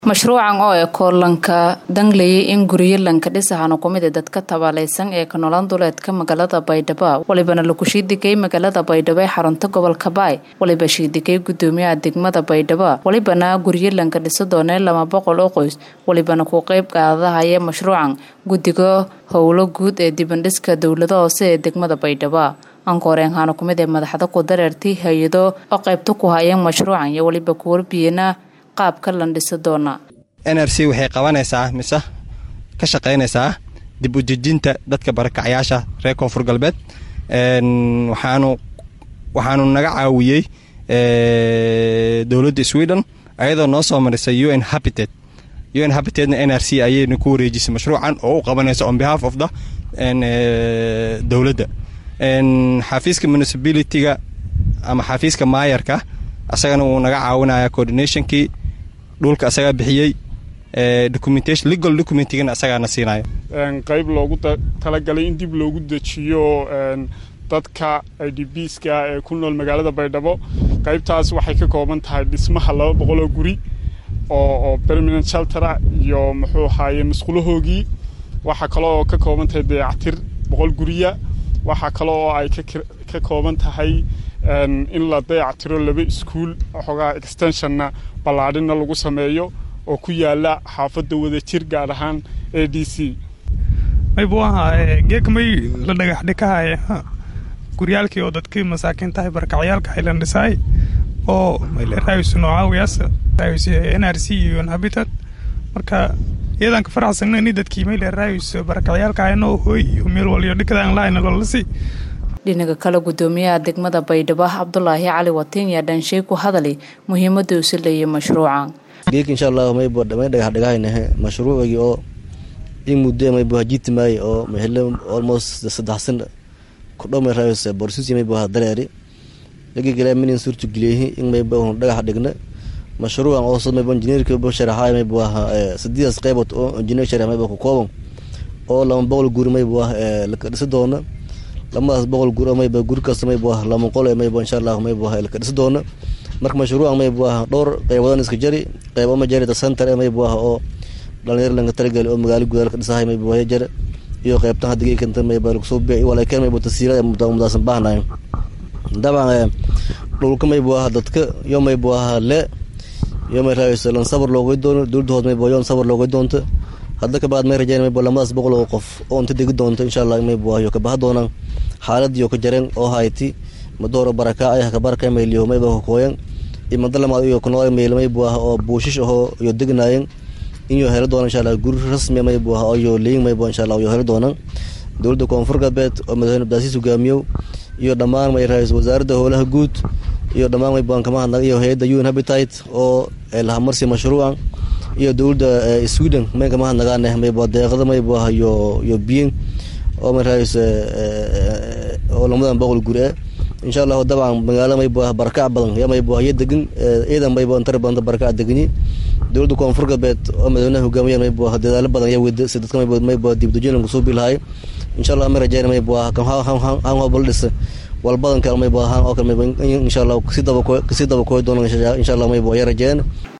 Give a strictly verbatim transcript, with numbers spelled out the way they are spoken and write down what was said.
mashruucan oo ay koolanka dangley in guriyo lanka dhisahan kumid dadka tabaalaysan ee ka nolol duleedka magaalada Baydhabo walibana lagu shiidigay magaalada Baydhabo ee xarunta gobolka Baay waliba shiidigay gudoomiyaha degmada Baydhabo walibana guriyo lanka dhisa doonay laba boqol oo qoys walibana ku qayb qaadaya mashruucan gudiga howlo guud ee dibandhiska dawladda hoose ee degmada Baydhabo ankooreen hana kumid ee madaxda ku dareertay hay'ado oo qaybta ku hayeen mashruucan iyo waliba ku warbiyana qaabka la dhisa doona N R C waxay qabanaysaa mise ka shaqeynaysaa dib u dejinta dadka barakacayaasha reer Koonfur Galbeed een waxaanu waxaanu naga caawiyay ee dawladda Sweden ayadoo noo soo marisay U N Habitat U N Habitat N R C ayay ku wareejisay mashruucan oo u qabanaysa on behalf of the en dawladda en xafiiska municipality-ga ama xafiiska maayarka asagana uu naga caawinaya coordination-kii dhulka asaga bixiyay ee documentation legal document-gana asaga na siinayo een qayb loogu talagalay in dib loogu dejiyo een dadka I D P-ska ee ku nool magaalada Baydhabo qaybtaas waxay ka kooban tahay dhismaha laba boqol oo guri oo oo permanent shelter iyo muxuu ahaayay masquulahoogii waxa kale oo ka kooban tahay dayactir boqol guriya waxa kale oo ay ka ka kooban tahay een in la dayactiro laba iskuul xogaa extensionna balaadhina lagu sameeyo oo ku yaala xaafadda wadajir gaar ahaan A D C may buuha geekmay la dhagax dhikahay guryaalkii oo dadkii masaakiin tahay barakacyaalka ay la dhisay oo may leeyahay noocawiyaas taayay N R C iyo Habitat marka iyadan ka faraxsanay in dadkii may leeyahay barakacyaalka ay noo hooy meel waliyo dhikadaan laan la si dhinaca kala gudoomiyaha degmada Baydhabo Cabdullaahi Cali Watiin yaa dhanshay ku hadalay muhiimadda uu sileeyay mashruucan geek insha Allah may boo dhamay dhagax dhagaxayna mashruucii oo in muddo may boo jitmay oo meelo almost saddex sano ku dhamay raayis borsusi may boo dareeri lagi galay min suurtu galeeyay in may boo dhagax dhigna mashruucan oo soo may boo engineer-ka boo sharaxay may boo saddex qaybood oo engineer sharaxay may boo ku kooban oo laba boqol guri may boo la dhisi doona lama boqol guri may boo guri kasta may boo lama qol may boo insha Allah may boo la dhisi doona marka mashruucan may boo dhowr qaybood iska jari qaybo ma jari center may boo oo dhalinyar laga talagalay oo magaalo gudaha ka dhisahay may boo jara iyo qaybta hadii kanta may boo soo bixi wala keen may boo tasiirada mudaasan baahnay dabcan dhulka may boo dadka iyo may boo le iyo may raayis lan sabar looga doono dawladda may boo yoon sabar looga doonto hadda ka baad may rajayna may boo lamaas boqol oo qof oo inta digi doonto insha Allah may boo ka baah doonaan xaalad iyo ka jareen oo hayti madooro baraka ay ka baraka may liyo may boo kooyan imadalama iyo kunool may may boo oo buushish oo iyo dignaayeen inuu helo doona insha Allah guri rasmi may boo oo iyo leeying may boo insha Allah iyo helo doona dawladda Koonfur Galbeed oo madaxweyne Abdaasiis hogaamiyo iyo dhamaan may raayis wasaaradda howlaha guud iyo dhamaan may baan kama hadlay iyo hay'adda U N Habitat oo la marsi mashruucan iyo dawladda Sweden may kama hadlagaan may boo deeqada may boo iyo iyo biin oo may raayis oo lamadan boqol guri insha Allah dabcan magaalo may boo baraka badan ya may boo degan eedan may boo inta badan baraka degani dawladda Koonfur Galbeed oo madaxweynaha hogaamiyo may boo dadaal badan ya wada sidadka may boo may boo dib dujin lagu soo bilahay insha Allah may rajayna may boo kan han han han hobol dhis wal badan kale may boo han oo kale may insha Allah si daba ko si daba ko doona insha Allah may boo ya rajayna